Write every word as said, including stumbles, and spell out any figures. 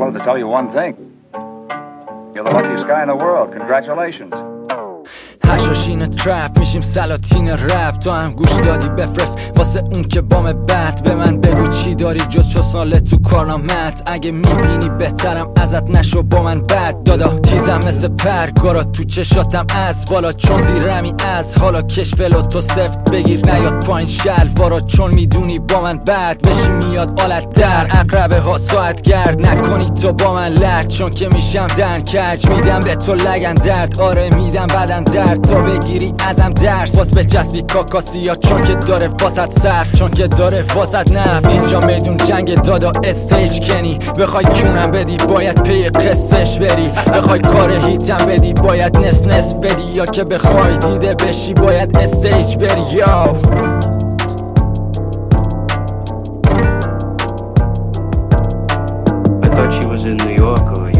wanted to tell you one thing. You're the luckiest guy in the world. Congratulations. هشاشین ترپ میشیم سلاطین رپ. تو هم گوش دادی بفرست واسه اون که بام بد. به من بگو چی داری جز چو ساله تو کارنامت. اگه میبینی بهترم ازت نشو با من بد. دادا تیزم مثل پرگارا تو چشاتم از بالا چون زیرمی از حالا کشفل و تو سفت بگیر نیاد پایین شلوارا چون میدونی با من بد بشی میاد آلت در. اقربه ها ساعت گرد نکنی تو با من لرد چون که میشم دن کج. میدم به تو لگن درد آره میدم بدن درد تا بگیری ازم درس. باز به جسبی کاکاسیا چون که داره واسط صرف چون که داره واسط نف. اینجا میدون جنگ دادا استیج کنی. بخوای کونم بدی باید پی قصتش بری. بخوای کار هیتم بدی باید نصف نصف بدی. یا که بخوای دیده بشی باید استیج بری. یاو I thought she was in New York or